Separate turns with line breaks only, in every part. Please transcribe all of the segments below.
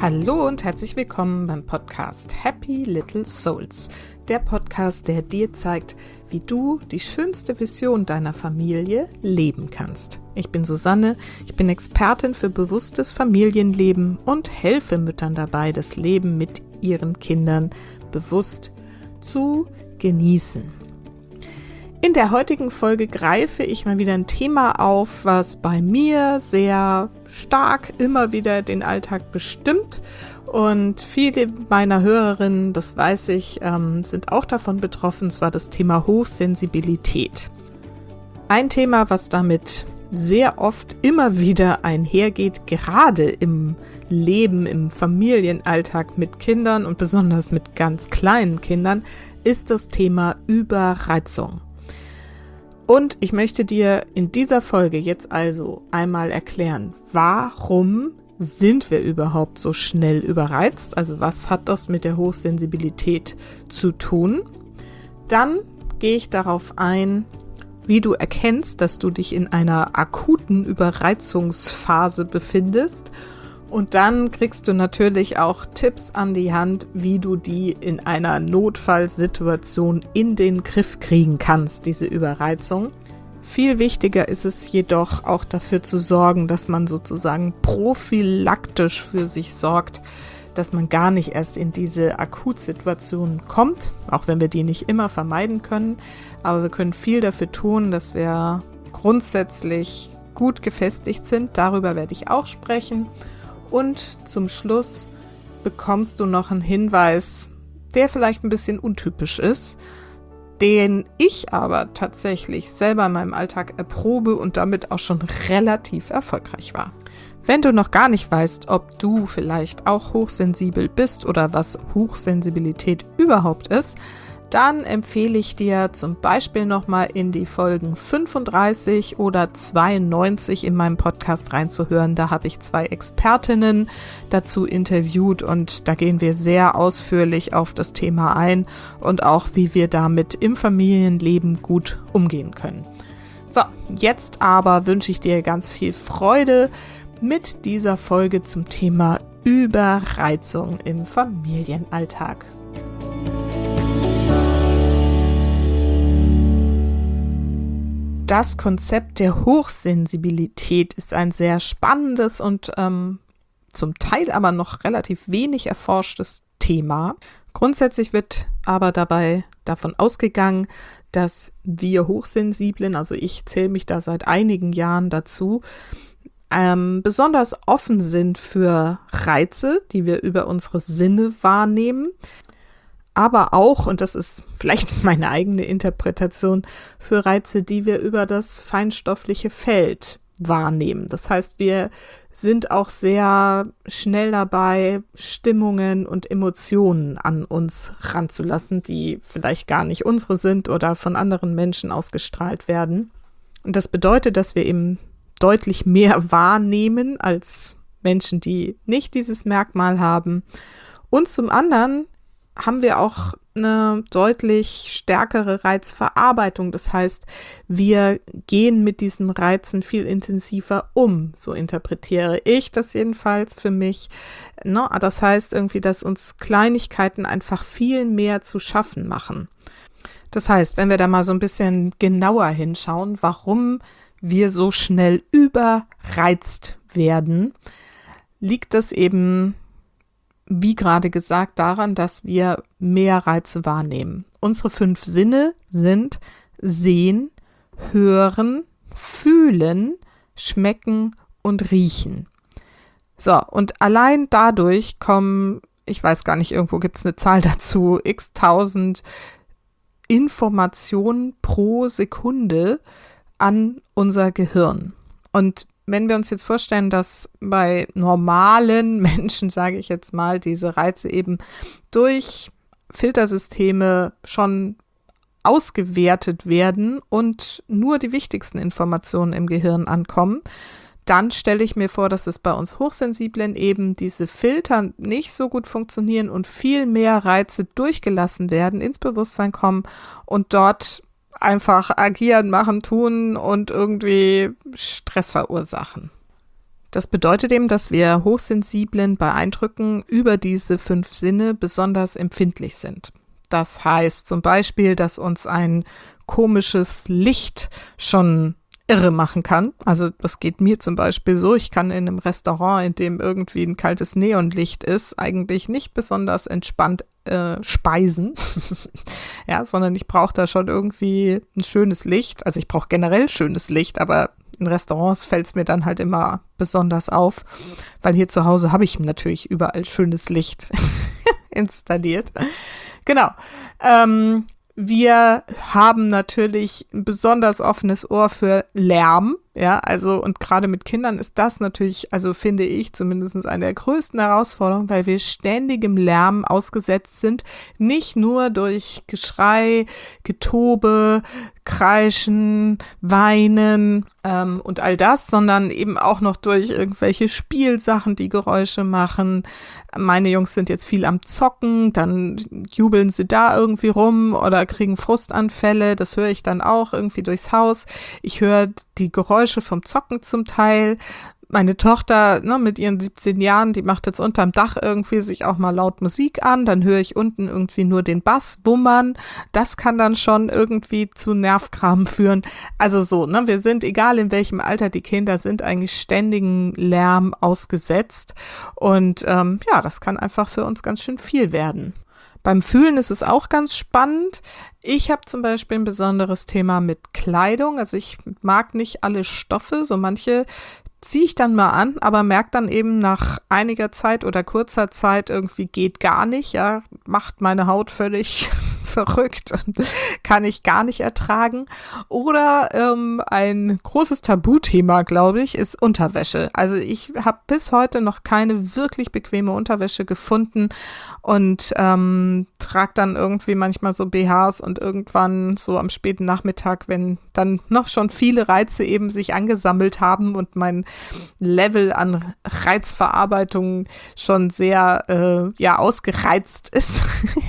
Hallo und herzlich willkommen beim Podcast Happy Little Souls. Der Podcast, der dir zeigt, wie du die schönste Vision deiner Familie leben kannst. Ich bin Susanne, ich bin Expertin für bewusstes Familienleben und helfe Müttern dabei, das Leben mit ihren Kindern bewusst zu genießen. In der heutigen Folge greife ich mal wieder ein Thema auf, was bei mir sehr stark immer wieder den Alltag bestimmt. Und viele meiner Hörerinnen, das weiß ich, sind auch davon betroffen, zwar das Thema Hochsensibilität. Ein Thema, was damit sehr oft immer wieder einhergeht, gerade im Leben, im Familienalltag mit Kindern und besonders mit ganz kleinen Kindern, ist das Thema Überreizung. Und ich möchte dir in dieser Folge jetzt also einmal erklären, warum sind wir überhaupt so schnell überreizt? Also was hat das mit der Hochsensibilität zu tun? Dann gehe ich darauf ein, wie du erkennst, dass du dich in einer akuten Überreizungsphase befindest. Und dann kriegst du natürlich auch Tipps an die Hand, wie du die in einer Notfallsituation in den Griff kriegen kannst, diese Überreizung. Viel wichtiger ist es jedoch auch dafür zu sorgen, dass man sozusagen prophylaktisch für sich sorgt, dass man gar nicht erst in diese Akutsituation kommt, auch wenn wir die nicht immer vermeiden können. Aber wir können viel dafür tun, dass wir grundsätzlich gut gefestigt sind. Darüber werde ich auch sprechen. Und zum Schluss bekommst du noch einen Hinweis, der vielleicht ein bisschen untypisch ist, den ich aber tatsächlich selber in meinem Alltag erprobe und damit auch schon relativ erfolgreich war. Wenn du noch gar nicht weißt, ob du vielleicht auch hochsensibel bist oder was Hochsensibilität überhaupt ist, dann empfehle ich dir zum Beispiel nochmal in die Folgen 35 oder 92 in meinem Podcast reinzuhören. Da habe ich 2 Expertinnen dazu interviewt und da gehen wir sehr ausführlich auf das Thema ein und auch, wie wir damit im Familienleben gut umgehen können. So, jetzt aber wünsche ich dir ganz viel Freude mit dieser Folge zum Thema Überreizung im Familienalltag. Das Konzept der Hochsensibilität ist ein sehr spannendes und zum Teil aber noch relativ wenig erforschtes Thema. Grundsätzlich wird aber dabei davon ausgegangen, dass wir Hochsensiblen, also ich zähle mich da seit einigen Jahren dazu, besonders offen sind für Reize, die wir über unsere Sinne wahrnehmen. Aber auch, und das ist vielleicht meine eigene Interpretation, für Reize, die wir über das feinstoffliche Feld wahrnehmen. Das heißt, wir sind auch sehr schnell dabei, Stimmungen und Emotionen an uns ranzulassen, die vielleicht gar nicht unsere sind oder von anderen Menschen ausgestrahlt werden. Und das bedeutet, dass wir eben deutlich mehr wahrnehmen als Menschen, die nicht dieses Merkmal haben. Und zum anderen haben wir auch eine deutlich stärkere Reizverarbeitung. Das heißt, wir gehen mit diesen Reizen viel intensiver um. So interpretiere ich das jedenfalls für mich. Das heißt irgendwie, dass uns Kleinigkeiten einfach viel mehr zu schaffen machen. Das heißt, wenn wir da mal so ein bisschen genauer hinschauen, warum wir so schnell überreizt werden, liegt das eben, wie gerade gesagt, daran, dass wir mehr Reize wahrnehmen. Unsere 5 Sinne sind Sehen, Hören, Fühlen, Schmecken und Riechen. So, und allein dadurch kommen, ich weiß gar nicht, irgendwo gibt es eine Zahl dazu, x-tausend Informationen pro Sekunde an unser Gehirn. Und wenn wir uns jetzt vorstellen, dass bei normalen Menschen, sage ich jetzt mal, diese Reize eben durch Filtersysteme schon ausgewertet werden und nur die wichtigsten Informationen im Gehirn ankommen, dann stelle ich mir vor, dass es bei uns Hochsensiblen eben diese Filter nicht so gut funktionieren und viel mehr Reize durchgelassen werden, ins Bewusstsein kommen und dort einfach agieren, machen, tun und irgendwie Stress verursachen. Das bedeutet eben, dass wir Hochsensiblen bei Eindrücken über diese 5 Sinne besonders empfindlich sind. Das heißt zum Beispiel, dass uns ein komisches Licht schon irre machen kann. Also das geht mir zum Beispiel so, ich kann in einem Restaurant, in dem irgendwie ein kaltes Neonlicht ist, eigentlich nicht besonders entspannt speisen, ja, sondern ich brauche da schon irgendwie ein schönes Licht. Also ich brauche generell schönes Licht, aber in Restaurants fällt es mir dann halt immer besonders auf, weil hier zu Hause habe ich natürlich überall schönes Licht installiert. Genau. Wir haben natürlich ein besonders offenes Ohr für Lärm, ja, also und gerade mit Kindern ist das natürlich, also finde ich zumindest eine der größten Herausforderungen, weil wir ständigem Lärm ausgesetzt sind, nicht nur durch Geschrei, Getobe, Kreischen, Weinen und all das, sondern eben auch noch durch irgendwelche Spielsachen, die Geräusche machen. Meine Jungs sind jetzt viel am Zocken, dann jubeln sie da irgendwie rum oder kriegen Frustanfälle, das höre ich dann auch irgendwie durchs Haus. Ich höre die Geräusche vom Zocken zum Teil. Meine Tochter, mit ihren 17 Jahren, die macht jetzt unterm Dach irgendwie sich auch mal laut Musik an, dann höre ich unten irgendwie nur den Bass wummern. Das kann dann schon irgendwie zu Nervkram führen. Also so, wir sind, egal in welchem Alter die Kinder sind, eigentlich ständigen Lärm ausgesetzt. Und das kann einfach für uns ganz schön viel werden. Beim Fühlen ist es auch ganz spannend. Ich habe zum Beispiel ein besonderes Thema mit Kleidung. Also ich mag nicht alle Stoffe, so manche ziehe ich dann mal an, aber merke dann eben nach einiger Zeit oder kurzer Zeit irgendwie geht gar nicht, ja, macht meine Haut völlig verrückt und kann ich gar nicht ertragen. Oder ein großes Tabuthema, glaube ich, ist Unterwäsche. Also ich habe bis heute noch keine wirklich bequeme Unterwäsche gefunden und trage dann irgendwie manchmal so BHs und irgendwann so am späten Nachmittag, wenn dann noch schon viele Reize eben sich angesammelt haben und mein Level an Reizverarbeitung schon sehr ausgereizt ist,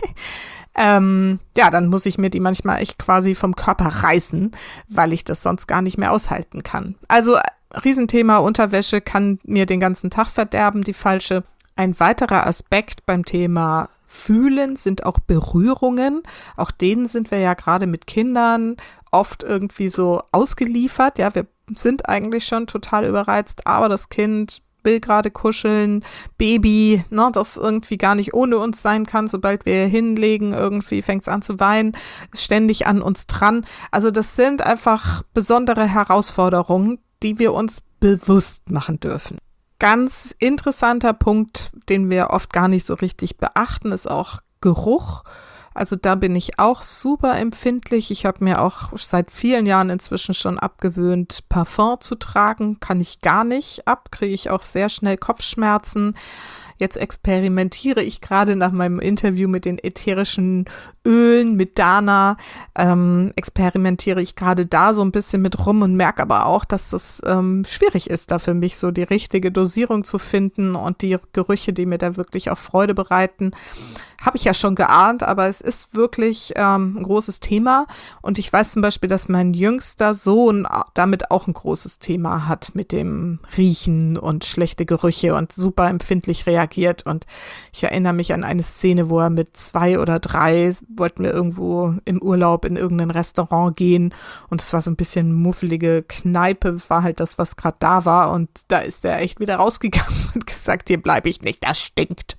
dann muss ich mir die manchmal echt quasi vom Körper reißen, weil ich das sonst gar nicht mehr aushalten kann. Also Riesenthema Unterwäsche kann mir den ganzen Tag verderben, die falsche. Ein weiterer Aspekt beim Thema Fühlen sind auch Berührungen. Auch denen sind wir ja gerade mit Kindern oft irgendwie so ausgeliefert. Ja, wir sind eigentlich schon total überreizt, aber das Kind will gerade kuscheln, Baby, das irgendwie gar nicht ohne uns sein kann. Sobald wir hinlegen, irgendwie fängt es an zu weinen, ist ständig an uns dran. Also das sind einfach besondere Herausforderungen, die wir uns bewusst machen dürfen. Ganz interessanter Punkt, den wir oft gar nicht so richtig beachten, ist auch Geruch. Also da bin ich auch super empfindlich. Ich habe mir auch seit vielen Jahren inzwischen schon abgewöhnt, Parfum zu tragen. Kann ich gar nicht ab, kriege ich auch sehr schnell Kopfschmerzen. Jetzt experimentiere ich gerade nach meinem Interview mit den ätherischen Ölen, mit Dana, experimentiere ich gerade da so ein bisschen mit rum und merke aber auch, dass das schwierig ist, da für mich so die richtige Dosierung zu finden und die Gerüche, die mir da wirklich auch Freude bereiten, habe ich ja schon geahnt, aber es ist wirklich ein großes Thema und ich weiß zum Beispiel, dass mein jüngster Sohn damit auch ein großes Thema hat mit dem Riechen und schlechte Gerüche und super empfindlich reagiert und ich erinnere mich an eine Szene, wo er mit 2 oder 3 wollten wir irgendwo im Urlaub in irgendein Restaurant gehen und es war so ein bisschen muffelige Kneipe, war halt das, was gerade da war und da ist er echt wieder rausgegangen und gesagt, hier bleibe ich nicht, das stinkt.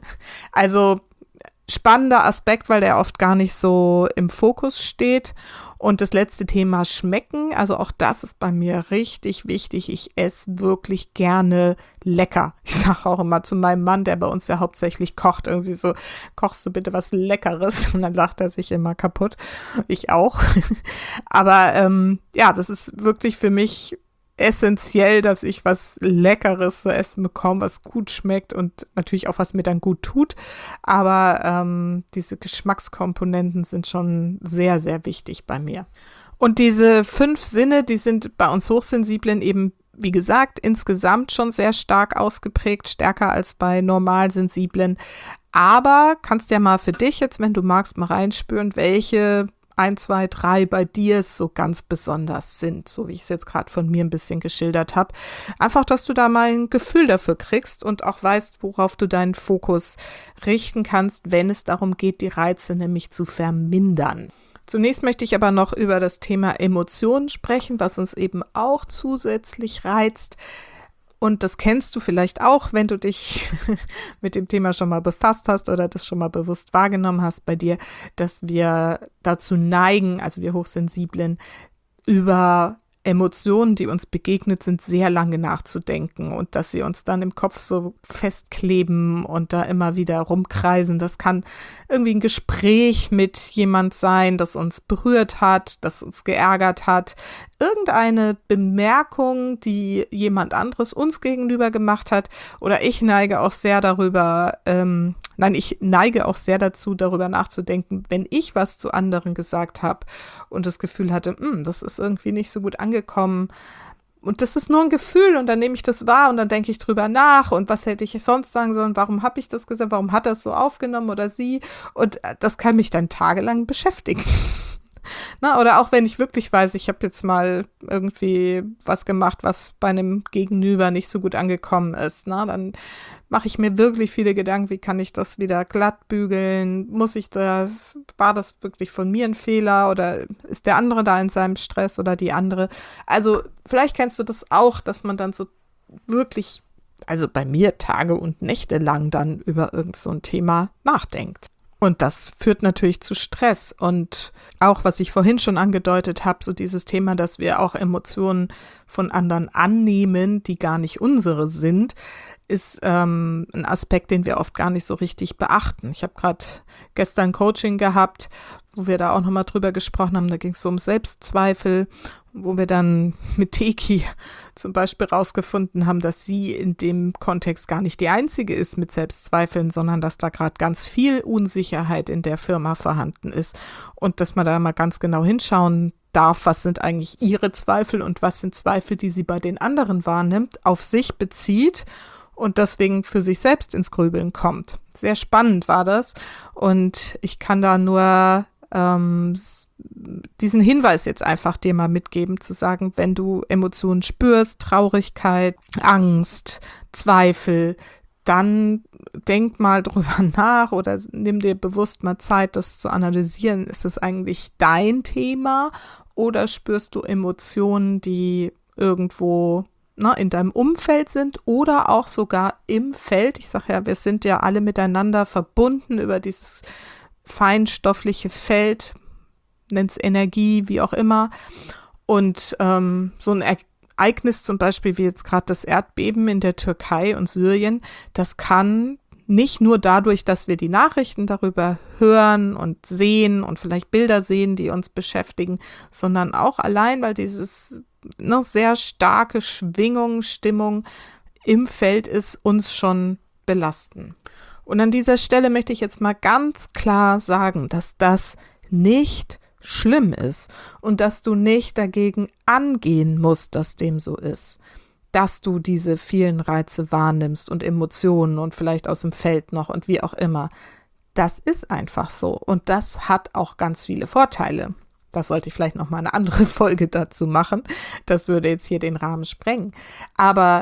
Also spannender Aspekt, weil der oft gar nicht so im Fokus steht. Und das letzte Thema Schmecken, also auch das ist bei mir richtig wichtig. Ich esse wirklich gerne lecker. Ich sage auch immer zu meinem Mann, der bei uns ja hauptsächlich kocht, irgendwie so, kochst du bitte was Leckeres? Und dann lacht er sich immer kaputt. Ich auch. Aber das ist wirklich für mich essentiell, dass ich was Leckeres zu essen bekomme, was gut schmeckt und natürlich auch, was mir dann gut tut. Aber diese Geschmackskomponenten sind schon sehr, sehr wichtig bei mir. Und diese 5 Sinne, die sind bei uns Hochsensiblen eben, wie gesagt, insgesamt schon sehr stark ausgeprägt, stärker als bei Normalsensiblen. Aber kannst ja mal für dich jetzt, wenn du magst, mal reinspüren, welche 1, 2, 3 bei dir so ganz besonders sind, so wie ich es jetzt gerade von mir ein bisschen geschildert habe. Einfach, dass du da mal ein Gefühl dafür kriegst und auch weißt, worauf du deinen Fokus richten kannst, wenn es darum geht, die Reize nämlich zu vermindern. Zunächst möchte ich aber noch über das Thema Emotionen sprechen, was uns eben auch zusätzlich reizt. Und das kennst du vielleicht auch, wenn du dich mit dem Thema schon mal befasst hast oder das schon mal bewusst wahrgenommen hast bei dir, dass wir dazu neigen, also wir Hochsensiblen, über Emotionen, die uns begegnet sind, sehr lange nachzudenken und dass sie uns dann im Kopf so festkleben und da immer wieder rumkreisen. Das kann irgendwie ein Gespräch mit jemand sein, das uns berührt hat, das uns geärgert hat. Irgendeine Bemerkung, die jemand anderes uns gegenüber gemacht hat. Oder ich neige auch sehr dazu, darüber nachzudenken, wenn ich was zu anderen gesagt habe und das Gefühl hatte, das ist irgendwie nicht so gut angekommen. Und das ist nur ein Gefühl und dann nehme ich das wahr und dann denke ich drüber nach und was hätte ich sonst sagen sollen, warum habe ich das gesagt, warum hat er es so aufgenommen oder sie, und das kann mich dann tagelang beschäftigen. Na, oder auch wenn ich wirklich weiß, ich habe jetzt mal irgendwie was gemacht, was bei einem Gegenüber nicht so gut angekommen ist, na, dann mache ich mir wirklich viele Gedanken, wie kann ich das wieder glatt bügeln, war das wirklich von mir ein Fehler oder ist der andere da in seinem Stress oder die andere? Also vielleicht kennst du das auch, dass man dann so wirklich, also bei mir Tage und Nächte lang dann über irgend so ein Thema nachdenkt. Und das führt natürlich zu Stress und auch, was ich vorhin schon angedeutet habe, so dieses Thema, dass wir auch Emotionen von anderen annehmen, die gar nicht unsere sind, ist ein Aspekt, den wir oft gar nicht so richtig beachten. Ich habe gerade gestern Coaching gehabt, wo wir da auch nochmal drüber gesprochen haben, da ging es so um Selbstzweifel, wo wir dann mit Teki zum Beispiel rausgefunden haben, dass sie in dem Kontext gar nicht die Einzige ist mit Selbstzweifeln, sondern dass da gerade ganz viel Unsicherheit in der Firma vorhanden ist und dass man da mal ganz genau hinschauen darf, was sind eigentlich ihre Zweifel und was sind Zweifel, die sie bei den anderen wahrnimmt, auf sich bezieht und deswegen für sich selbst ins Grübeln kommt. Sehr spannend war das und ich kann da nur diesen Hinweis jetzt einfach dir mal mitgeben, zu sagen, wenn du Emotionen spürst, Traurigkeit, Angst, Zweifel, dann denk mal drüber nach oder nimm dir bewusst mal Zeit, das zu analysieren. Ist es eigentlich dein Thema oder spürst du Emotionen, die irgendwo in deinem Umfeld sind oder auch sogar im Feld? Ich sage ja, wir sind ja alle miteinander verbunden über dieses feinstoffliche Feld, nennt es Energie, wie auch immer. Und so ein Ereignis zum Beispiel wie jetzt gerade das Erdbeben in der Türkei und Syrien, das kann nicht nur dadurch, dass wir die Nachrichten darüber hören und sehen und vielleicht Bilder sehen, die uns beschäftigen, sondern auch allein, weil dieses sehr starke Stimmung im Feld ist, uns schon belasten. Und an dieser Stelle möchte ich jetzt mal ganz klar sagen, dass das nicht schlimm ist und dass du nicht dagegen angehen musst, dass dem so ist, dass du diese vielen Reize wahrnimmst und Emotionen und vielleicht aus dem Feld noch und wie auch immer. Das ist einfach so und das hat auch ganz viele Vorteile. Das sollte ich vielleicht noch mal eine andere Folge dazu machen. Das würde jetzt hier den Rahmen sprengen. Aber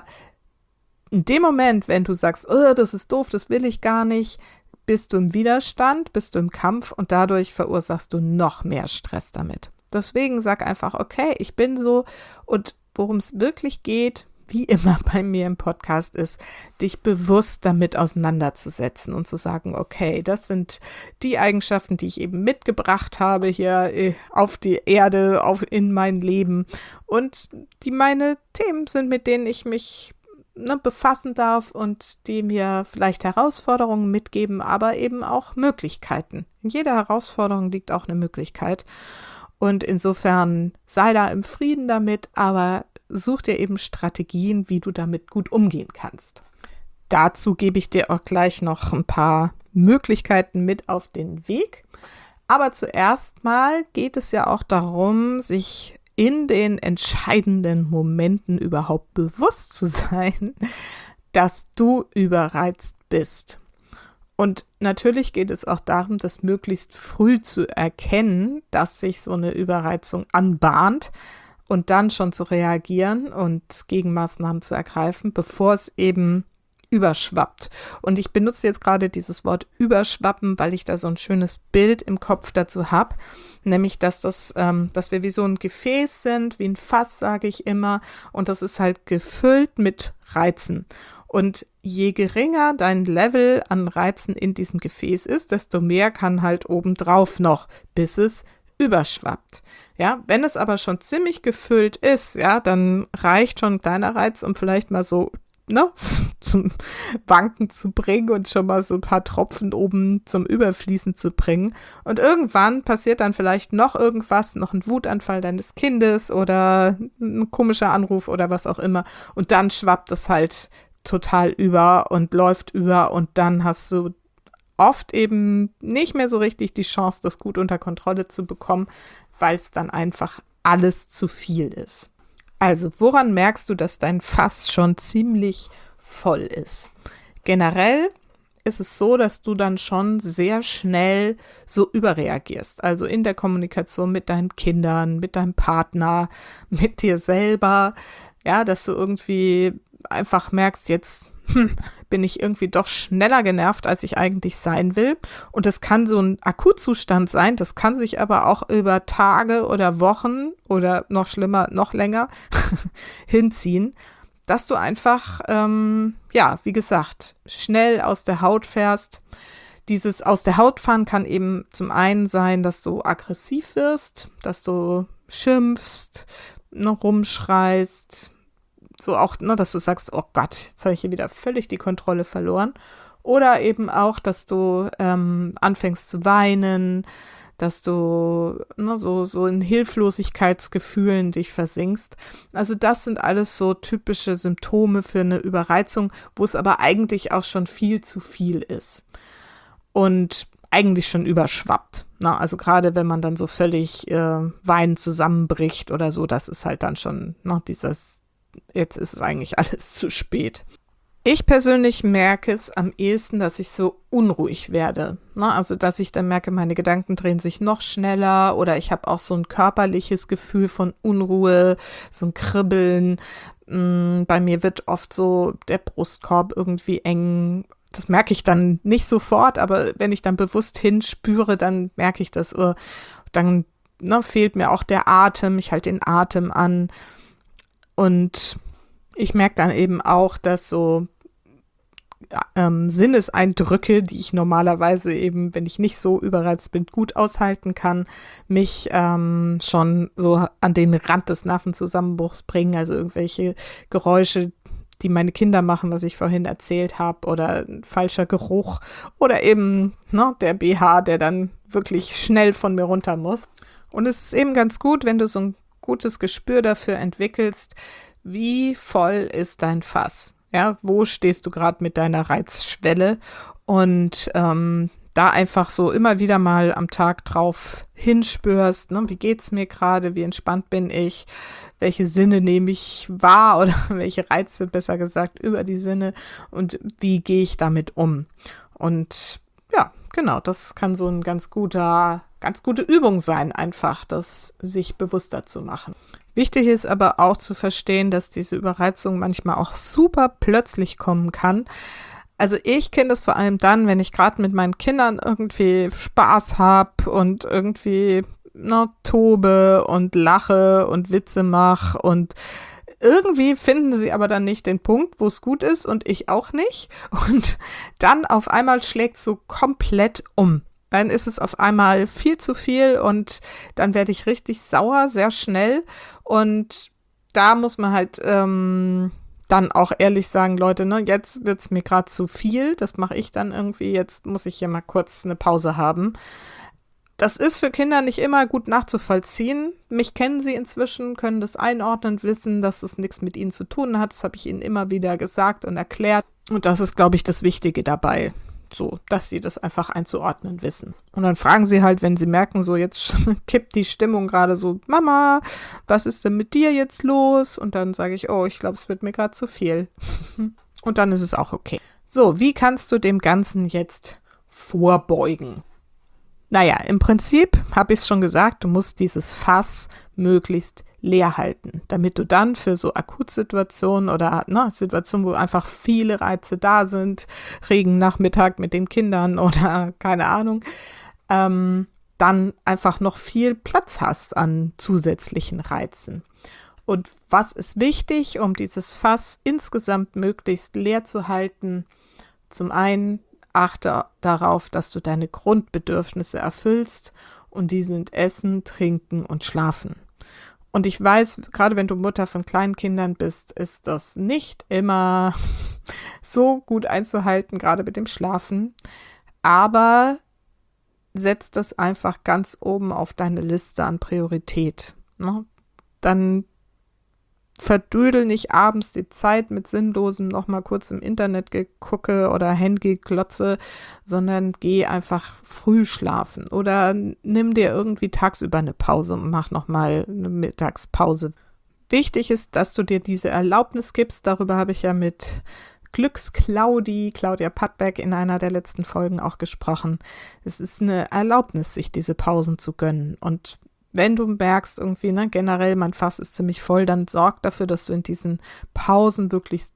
in dem Moment, wenn du sagst, oh, das ist doof, das will ich gar nicht, bist du im Widerstand, bist du im Kampf und dadurch verursachst du noch mehr Stress damit. Deswegen sag einfach, okay, ich bin so, und worum es wirklich geht, wie immer bei mir im Podcast ist, dich bewusst damit auseinanderzusetzen und zu sagen, okay, das sind die Eigenschaften, die ich eben mitgebracht habe hier auf die Erde, in mein Leben und die meine Themen sind, mit denen ich mich befassen darf und die mir vielleicht Herausforderungen mitgeben, aber eben auch Möglichkeiten. In jeder Herausforderung liegt auch eine Möglichkeit. Und insofern sei da im Frieden damit, aber such dir eben Strategien, wie du damit gut umgehen kannst. Dazu gebe ich dir auch gleich noch ein paar Möglichkeiten mit auf den Weg. Aber zuerst mal geht es ja auch darum, sich in den entscheidenden Momenten überhaupt bewusst zu sein, dass du überreizt bist. Und natürlich geht es auch darum, das möglichst früh zu erkennen, dass sich so eine Überreizung anbahnt und dann schon zu reagieren und Gegenmaßnahmen zu ergreifen, bevor es eben überschwappt. Und ich benutze jetzt gerade dieses Wort überschwappen, weil ich da so ein schönes Bild im Kopf dazu habe, nämlich dass wir wie so ein Gefäß sind, wie ein Fass, sage ich immer, und das ist halt gefüllt mit Reizen. Und je geringer dein Level an Reizen in diesem Gefäß ist, desto mehr kann halt obendrauf noch, bis es überschwappt. Ja, wenn es aber schon ziemlich gefüllt ist, ja, dann reicht schon ein kleiner Reiz, um vielleicht mal so zum Wanken zu bringen und schon mal so ein paar Tropfen oben zum Überfließen zu bringen. Und irgendwann passiert dann vielleicht noch irgendwas, noch ein Wutanfall deines Kindes oder ein komischer Anruf oder was auch immer. Und dann schwappt es halt total über und läuft über und dann hast du oft eben nicht mehr so richtig die Chance, das gut unter Kontrolle zu bekommen, weil es dann einfach alles zu viel ist. Also, woran merkst du, dass dein Fass schon ziemlich voll ist? Generell ist es so, dass du dann schon sehr schnell so überreagierst. Also in der Kommunikation mit deinen Kindern, mit deinem Partner, mit dir selber. Ja, dass du irgendwie einfach merkst, jetzt bin ich irgendwie doch schneller genervt, als ich eigentlich sein will. Und das kann so ein Akutzustand sein, das kann sich aber auch über Tage oder Wochen oder noch schlimmer, noch länger hinziehen, dass du einfach, wie gesagt, schnell aus der Haut fährst. Dieses aus der Haut fahren kann eben zum einen sein, dass du aggressiv wirst, dass du schimpfst, noch rumschreist, so auch, dass du sagst, oh Gott, jetzt habe ich hier wieder völlig die Kontrolle verloren. Oder eben auch, dass du anfängst zu weinen, dass du so in Hilflosigkeitsgefühlen dich versinkst. Also das sind alles so typische Symptome für eine Überreizung, wo es aber eigentlich auch schon viel zu viel ist. Und eigentlich schon überschwappt. Also gerade wenn man dann so völlig weinend zusammenbricht oder so, das ist halt dann schon jetzt ist es eigentlich alles zu spät. Ich persönlich merke es am ehesten, dass ich so unruhig werde. Also dass ich dann merke, meine Gedanken drehen sich noch schneller oder ich habe auch so ein körperliches Gefühl von Unruhe, so ein Kribbeln. Bei mir wird oft so der Brustkorb irgendwie eng. Das merke ich dann nicht sofort, aber wenn ich dann bewusst hinspüre, dann merke ich das. Dann fehlt mir auch der Atem, ich halte den Atem an. Und ich merke dann eben auch, dass so Sinneseindrücke, die ich normalerweise eben, wenn ich nicht so überreizt bin, gut aushalten kann, mich schon so an den Rand des Nervenzusammenbruchs bringen. Also irgendwelche Geräusche, die meine Kinder machen, was ich vorhin erzählt habe, oder ein falscher Geruch oder eben der BH, der dann wirklich schnell von mir runter muss. Und es ist eben ganz gut, wenn du so ein gutes Gespür dafür entwickelst, wie voll ist dein Fass? Ja, wo stehst du gerade mit deiner Reizschwelle? Und da einfach so immer wieder mal am Tag drauf hinspürst, wie geht's mir gerade, wie entspannt bin ich, welche Sinne nehme ich wahr oder welche Reize, besser gesagt, über die Sinne und wie gehe ich damit um? Und ja, genau, das kann so ein ganz gute Übung sein, einfach das sich bewusster zu machen. Wichtig ist aber auch zu verstehen, dass diese Überreizung manchmal auch super plötzlich kommen kann. Also ich kenne das vor allem dann, wenn ich gerade mit meinen Kindern irgendwie Spaß habe und irgendwie tobe und lache und Witze mache und irgendwie finden sie aber dann nicht den Punkt, wo es gut ist und ich auch nicht. Und dann auf einmal schlägt es so komplett um. Dann ist es auf einmal viel zu viel und dann werde ich richtig sauer, sehr schnell. Und da muss man halt dann auch ehrlich sagen, Leute, jetzt wird es mir gerade zu viel. Das mache ich dann irgendwie. Jetzt muss ich hier mal kurz eine Pause haben. Das ist für Kinder nicht immer gut nachzuvollziehen. Mich kennen sie inzwischen, können das einordnen, wissen, dass es nichts mit ihnen zu tun hat. Das habe ich ihnen immer wieder gesagt und erklärt. Und das ist, glaube ich, das Wichtige dabei. So, dass sie das einfach einzuordnen wissen. Und dann fragen sie halt, wenn sie merken, so jetzt kippt die Stimmung gerade so, Mama, was ist denn mit dir jetzt los? Und dann sage ich, oh, ich glaube, es wird mir gerade zu viel. Und dann ist es auch okay. So, wie kannst du dem Ganzen jetzt vorbeugen. Naja, im Prinzip habe ich es schon gesagt, du musst dieses Fass möglichst leer halten, damit du dann für so Akutsituationen oder Situationen, wo einfach viele Reize da sind, Regennachmittag mit den Kindern oder keine Ahnung, dann einfach noch viel Platz hast an zusätzlichen Reizen. Und was ist wichtig, um dieses Fass insgesamt möglichst leer zu halten? Zum einen achte darauf, dass du deine Grundbedürfnisse erfüllst und die sind Essen, Trinken und Schlafen. Und ich weiß, gerade wenn du Mutter von kleinen Kindern bist, ist das nicht immer so gut einzuhalten, gerade mit dem Schlafen. Aber setz das einfach ganz oben auf deine Liste an Priorität. Ne? Dann verdödel nicht abends die Zeit mit sinnlosem noch mal kurz im Internet gegucke oder Handy-Glotze, sondern geh einfach früh schlafen oder nimm dir irgendwie tagsüber eine Pause und mach noch mal eine Mittagspause. Wichtig ist, dass du dir diese Erlaubnis gibst. Darüber habe ich ja mit Claudia Pattberg in einer der letzten Folgen auch gesprochen. Es ist eine Erlaubnis, sich diese Pausen zu gönnen. Und wenn du merkst irgendwie, generell mein Fass ist ziemlich voll, dann sorg dafür, dass du in diesen Pausen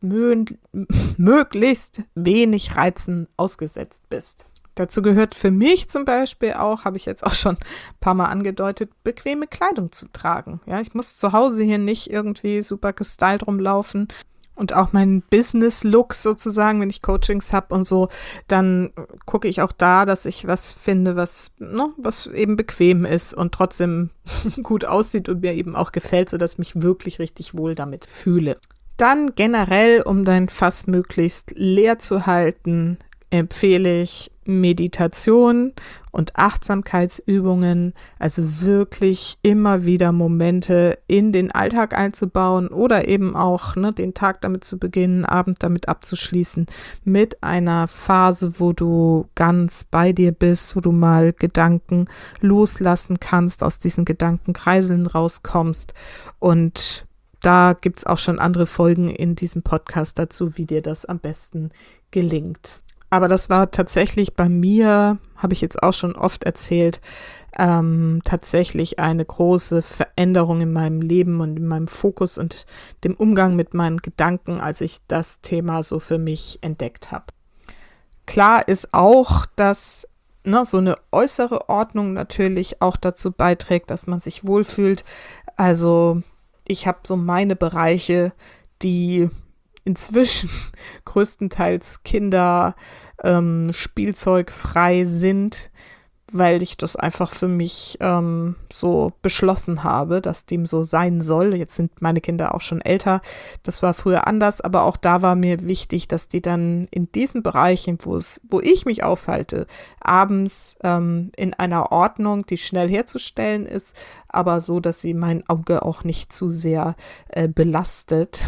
möglichst wenig Reizen ausgesetzt bist. Dazu gehört für mich zum Beispiel auch, habe ich jetzt auch schon ein paar Mal angedeutet, bequeme Kleidung zu tragen. Ja, ich muss zu Hause hier nicht irgendwie super gestylt rumlaufen. Und auch mein Business-Look sozusagen, wenn ich Coachings habe und so, dann gucke ich auch da, dass ich was finde, was eben bequem ist und trotzdem gut aussieht und mir eben auch gefällt, sodass ich mich wirklich richtig wohl damit fühle. Dann generell, um dein Fass möglichst leer zu halten, empfehle ich Meditation und Achtsamkeitsübungen, also wirklich immer wieder Momente in den Alltag einzubauen oder eben auch den Tag damit zu beginnen, Abend damit abzuschließen, mit einer Phase, wo du ganz bei dir bist, wo du mal Gedanken loslassen kannst, aus diesen Gedankenkreiseln rauskommst. Und da gibt es auch schon andere Folgen in diesem Podcast dazu, wie dir das am besten gelingt. Aber das war tatsächlich bei mir, habe ich jetzt auch schon oft erzählt, tatsächlich eine große Veränderung in meinem Leben und in meinem Fokus und dem Umgang mit meinen Gedanken, als ich das Thema so für mich entdeckt habe. Klar ist auch, dass so eine äußere Ordnung natürlich auch dazu beiträgt, dass man sich wohlfühlt. Also ich habe so meine Bereiche, die inzwischen größtenteils Kinder spielzeugfrei sind, weil ich das einfach für mich so beschlossen habe, dass dem so sein soll. Jetzt sind meine Kinder auch schon älter. Das war früher anders, aber auch da war mir wichtig, dass die dann in diesen Bereichen, wo ich mich aufhalte, abends in einer Ordnung, die schnell herzustellen ist, aber so, dass sie mein Auge auch nicht zu sehr belastet.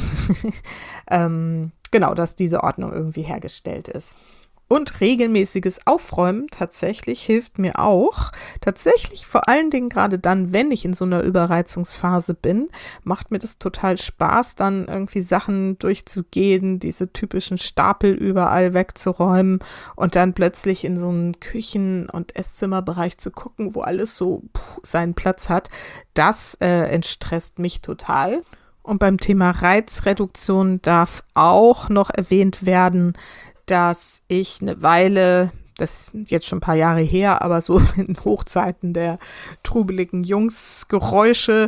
Genau, dass diese Ordnung irgendwie hergestellt ist. Und regelmäßiges Aufräumen tatsächlich hilft mir auch. Tatsächlich vor allen Dingen gerade dann, wenn ich in so einer Überreizungsphase bin, macht mir das total Spaß, dann irgendwie Sachen durchzugehen, diese typischen Stapel überall wegzuräumen und dann plötzlich in so einen Küchen- und Esszimmerbereich zu gucken, wo alles so seinen Platz hat. Das entstresst mich total. Und beim Thema Reizreduktion darf auch noch erwähnt werden, dass ich eine Weile, das ist jetzt schon ein paar Jahre her, aber so in Hochzeiten der trubeligen Jungsgeräusche,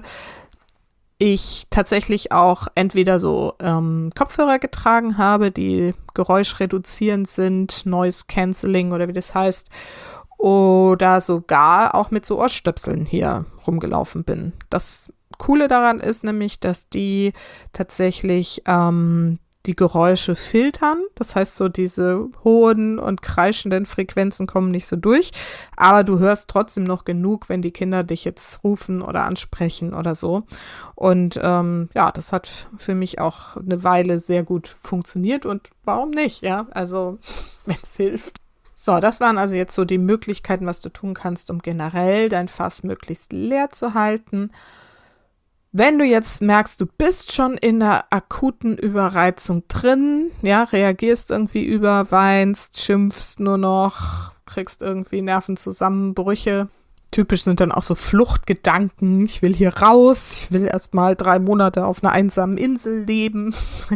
ich tatsächlich auch entweder so Kopfhörer getragen habe, die geräuschreduzierend sind, Noise Cancelling oder wie das heißt, oder sogar auch mit so Ohrstöpseln hier rumgelaufen bin. Das Coole daran ist nämlich, dass die tatsächlich die Geräusche filtern. Das heißt, so diese hohen und kreischenden Frequenzen kommen nicht so durch, aber du hörst trotzdem noch genug, wenn die Kinder dich jetzt rufen oder ansprechen oder so. Und das hat für mich auch eine Weile sehr gut funktioniert und warum nicht, ja? Also, wenn es hilft. So, das waren also jetzt so die Möglichkeiten, was du tun kannst, um generell dein Fass möglichst leer zu halten. Wenn du jetzt merkst, du bist schon in einer akuten Überreizung drin, ja, reagierst irgendwie über, weinst, schimpfst nur noch, kriegst irgendwie Nervenzusammenbrüche. Typisch sind dann auch so Fluchtgedanken. Ich will hier raus, ich will erst mal 3 Monate auf einer einsamen Insel leben.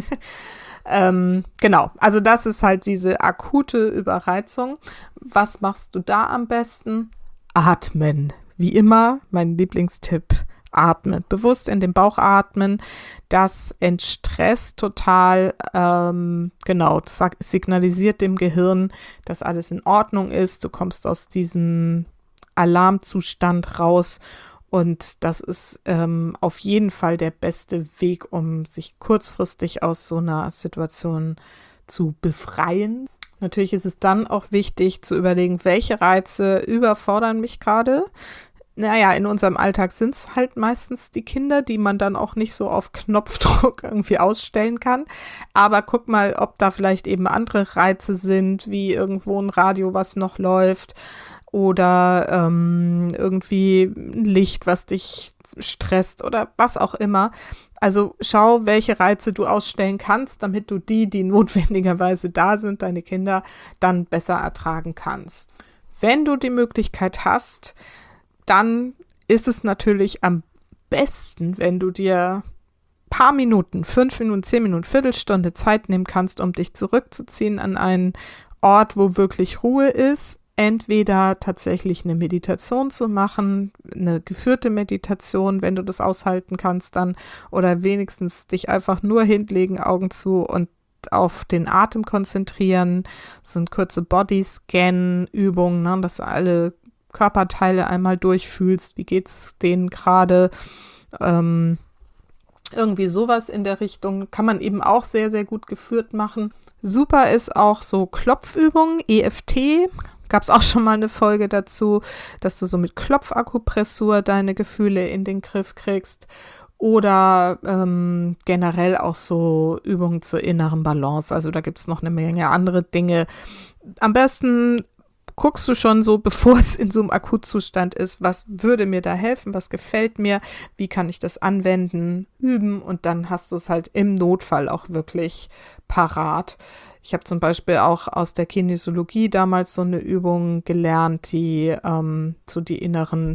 Genau, also das ist halt diese akute Überreizung. Was machst du da am besten? Atmen. Wie immer, mein Lieblingstipp. Atmen, bewusst in den Bauch atmen, das entstresst total, genau, das signalisiert dem Gehirn, dass alles in Ordnung ist, du kommst aus diesem Alarmzustand raus und das ist auf jeden Fall der beste Weg, um sich kurzfristig aus so einer Situation zu befreien. Natürlich ist es dann auch wichtig zu überlegen, welche Reize überfordern mich gerade. Naja, in unserem Alltag sind es halt meistens die Kinder, die man dann auch nicht so auf Knopfdruck irgendwie ausstellen kann. Aber guck mal, ob da vielleicht eben andere Reize sind, wie irgendwo ein Radio, was noch läuft oder irgendwie ein Licht, was dich stresst oder was auch immer. Also schau, welche Reize du ausstellen kannst, damit du die notwendigerweise da sind, deine Kinder, dann besser ertragen kannst. Wenn du die Möglichkeit hast, dann ist es natürlich am besten, wenn du dir ein paar Minuten, 5 Minuten, 10 Minuten, Viertelstunde Zeit nehmen kannst, um dich zurückzuziehen an einen Ort, wo wirklich Ruhe ist. Entweder tatsächlich eine Meditation zu machen, eine geführte Meditation, wenn du das aushalten kannst dann, oder wenigstens dich einfach nur hinlegen, Augen zu und auf den Atem konzentrieren. Das sind kurze Bodyscan-Übungen, ne, dass alle Körperteile einmal durchfühlst, wie geht's denen gerade, irgendwie sowas in der Richtung, kann man eben auch sehr, sehr gut geführt machen. Super ist auch so Klopfübungen, EFT, gab es auch schon mal eine Folge dazu, dass du so mit Klopfakupressur deine Gefühle in den Griff kriegst oder generell auch so Übungen zur inneren Balance, also da gibt es noch eine Menge andere Dinge. Am besten guckst du schon so, bevor es in so einem Akutzustand ist, was würde mir da helfen, was gefällt mir, wie kann ich das anwenden, üben und dann hast du es halt im Notfall auch wirklich parat. Ich habe zum Beispiel auch aus der Kinesiologie damals so eine Übung gelernt, die so die inneren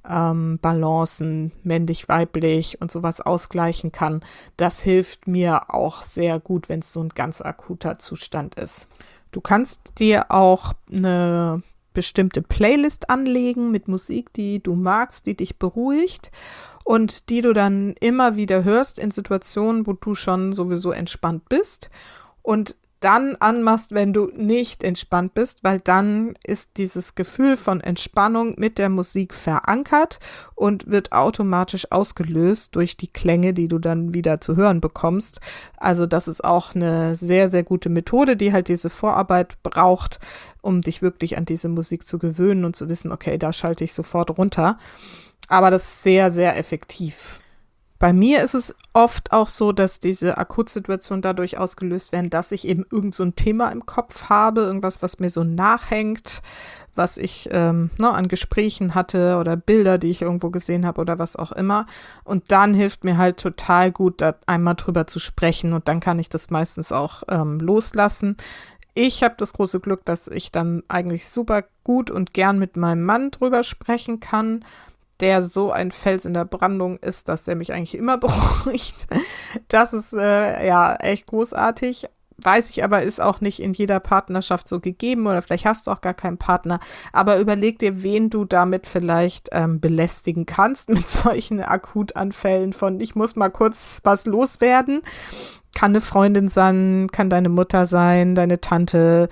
Balancen, männlich-weiblich und sowas ausgleichen kann. Das hilft mir auch sehr gut, wenn es so ein ganz akuter Zustand ist. Du kannst dir auch eine bestimmte Playlist anlegen mit Musik, die du magst, die dich beruhigt und die du dann immer wieder hörst in Situationen, wo du schon sowieso entspannt bist und dann anmachst, wenn du nicht entspannt bist, weil dann ist dieses Gefühl von Entspannung mit der Musik verankert und wird automatisch ausgelöst durch die Klänge, die du dann wieder zu hören bekommst. Also das ist auch eine sehr, sehr gute Methode, die halt diese Vorarbeit braucht, um dich wirklich an diese Musik zu gewöhnen und zu wissen, okay, da schalte ich sofort runter. Aber das ist sehr, sehr effektiv. Bei mir ist es oft auch so, dass diese Akutsituationen dadurch ausgelöst werden, dass ich eben irgend so ein Thema im Kopf habe, irgendwas, was mir so nachhängt, was ich an Gesprächen hatte oder Bilder, die ich irgendwo gesehen habe oder was auch immer. Und dann hilft mir halt total gut, da einmal drüber zu sprechen und dann kann ich das meistens auch loslassen. Ich habe das große Glück, dass ich dann eigentlich super gut und gern mit meinem Mann drüber sprechen kann, der so ein Fels in der Brandung ist, dass der mich eigentlich immer beruhigt. Das ist echt großartig. Weiß ich aber, ist auch nicht in jeder Partnerschaft so gegeben oder vielleicht hast du auch gar keinen Partner. Aber überleg dir, wen du damit vielleicht belästigen kannst mit solchen Akutanfällen von ich muss mal kurz was loswerden. Kann eine Freundin sein, kann deine Mutter sein, deine Tante,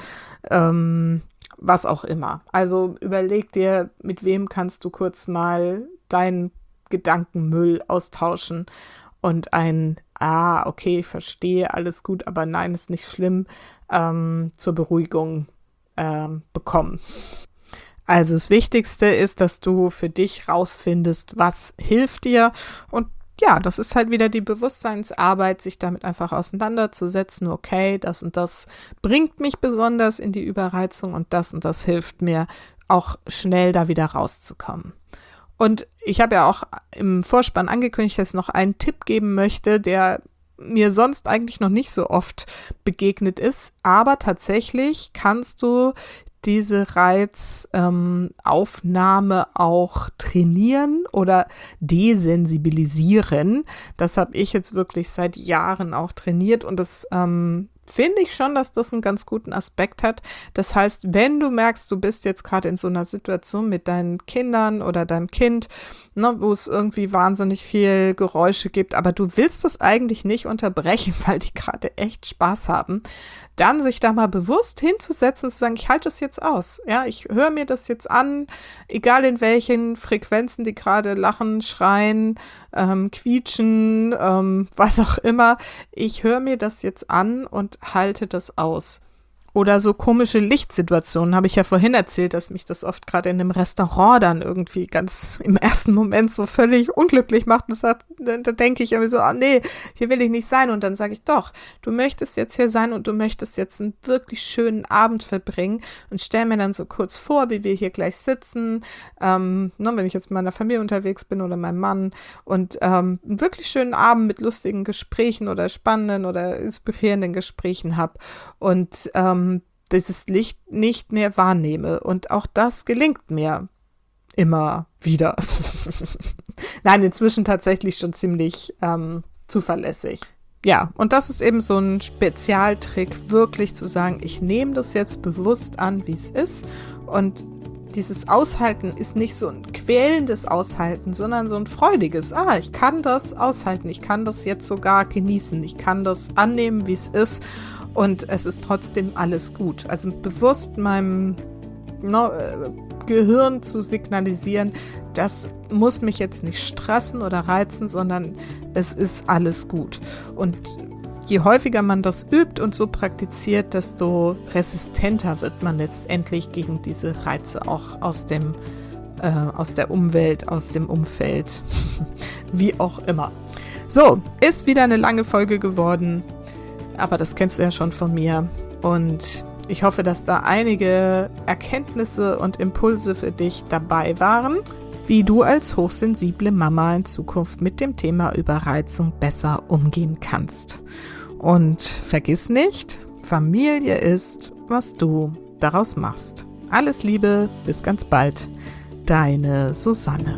was auch immer. Also überleg dir, mit wem kannst du kurz mal deinen Gedankenmüll austauschen und okay, ich verstehe, alles gut, aber nein, ist nicht schlimm, zur Beruhigung bekommen. Also das Wichtigste ist, dass du für dich rausfindest, was hilft dir und ja, das ist halt wieder die Bewusstseinsarbeit, sich damit einfach auseinanderzusetzen, okay, das und das bringt mich besonders in die Überreizung und das hilft mir auch schnell da wieder rauszukommen. Und ich habe ja auch im Vorspann angekündigt, dass ich noch einen Tipp geben möchte, der mir sonst eigentlich noch nicht so oft begegnet ist. Aber tatsächlich kannst du diese Reizaufnahme auch trainieren oder desensibilisieren. Das habe ich jetzt wirklich seit Jahren auch trainiert und das finde ich schon, dass das einen ganz guten Aspekt hat. Das heißt, wenn du merkst, du bist jetzt gerade in so einer Situation mit deinen Kindern oder deinem Kind, ne, wo es irgendwie wahnsinnig viel Geräusche gibt, aber du willst das eigentlich nicht unterbrechen, weil die gerade echt Spaß haben, dann sich da mal bewusst hinzusetzen und zu sagen, ich halte das jetzt aus. Ja, ich höre mir das jetzt an, egal in welchen Frequenzen die gerade lachen, schreien, quietschen, was auch immer. Ich höre mir das jetzt an und halte das aus. Oder so komische Lichtsituationen, habe ich ja vorhin erzählt, dass mich das oft gerade in einem Restaurant dann irgendwie ganz im ersten Moment so völlig unglücklich macht. Und da denke ich irgendwie so, nee, hier will ich nicht sein. Und dann sage ich, doch, du möchtest jetzt hier sein und du möchtest jetzt einen wirklich schönen Abend verbringen und stell mir dann so kurz vor, wie wir hier gleich sitzen, wenn ich jetzt mit meiner Familie unterwegs bin oder meinem Mann und einen wirklich schönen Abend mit lustigen Gesprächen oder spannenden oder inspirierenden Gesprächen habe und dieses Licht nicht mehr wahrnehme. Und auch das gelingt mir immer wieder. Nein, inzwischen tatsächlich schon ziemlich zuverlässig. Ja, und das ist eben so ein Spezialtrick, wirklich zu sagen, ich nehme das jetzt bewusst an, wie es ist. Und dieses Aushalten ist nicht so ein quälendes Aushalten, sondern so ein freudiges. Ich kann das aushalten, ich kann das jetzt sogar genießen, ich kann das annehmen, wie es ist. Und es ist trotzdem alles gut. Also bewusst meinem Gehirn zu signalisieren, das muss mich jetzt nicht stressen oder reizen, sondern es ist alles gut. Und je häufiger man das übt und so praktiziert, desto resistenter wird man letztendlich gegen diese Reize auch aus der Umwelt, aus dem Umfeld, wie auch immer. So, ist wieder eine lange Folge geworden. Aber das kennst du ja schon von mir und ich hoffe, dass da einige Erkenntnisse und Impulse für dich dabei waren, wie du als hochsensible Mama in Zukunft mit dem Thema Überreizung besser umgehen kannst. Und vergiss nicht, Familie ist, was du daraus machst. Alles Liebe, bis ganz bald, deine Susanne.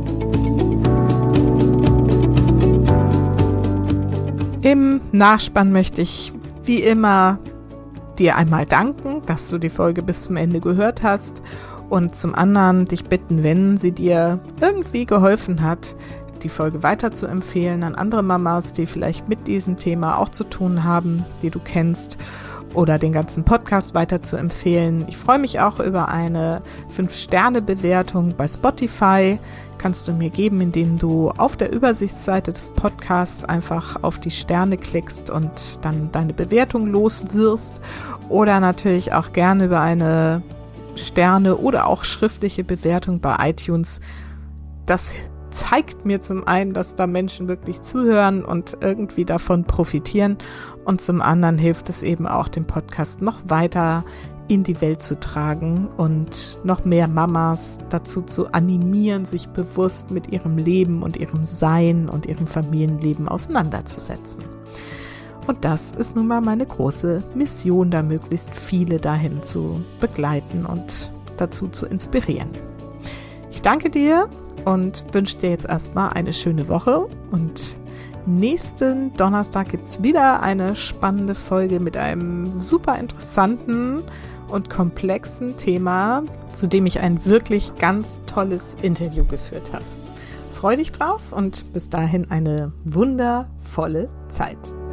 Im Nachspann möchte ich wie immer dir einmal danken, dass du die Folge bis zum Ende gehört hast und zum anderen dich bitten, wenn sie dir irgendwie geholfen hat, die Folge weiter zu empfehlen an andere Mamas, die vielleicht mit diesem Thema auch zu tun haben, die du kennst, oder den ganzen Podcast weiter zu empfehlen. Ich freue mich auch über eine 5-Sterne-Bewertung bei Spotify. Kannst du mir geben, indem du auf der Übersichtsseite des Podcasts einfach auf die Sterne klickst und dann deine Bewertung loswirst. Oder natürlich auch gerne über eine Sterne- oder auch schriftliche Bewertung bei iTunes. Das zeigt mir zum einen, dass da Menschen wirklich zuhören und irgendwie davon profitieren und zum anderen hilft es eben auch, den Podcast noch weiter in die Welt zu tragen und noch mehr Mamas dazu zu animieren, sich bewusst mit ihrem Leben und ihrem Sein und ihrem Familienleben auseinanderzusetzen. Und das ist nun mal meine große Mission, da möglichst viele dahin zu begleiten und dazu zu inspirieren. Ich danke dir und wünsche dir jetzt erstmal eine schöne Woche und nächsten Donnerstag gibt es wieder eine spannende Folge mit einem super interessanten und komplexen Thema, zu dem ich ein wirklich ganz tolles Interview geführt habe. Freu dich drauf und bis dahin eine wundervolle Zeit.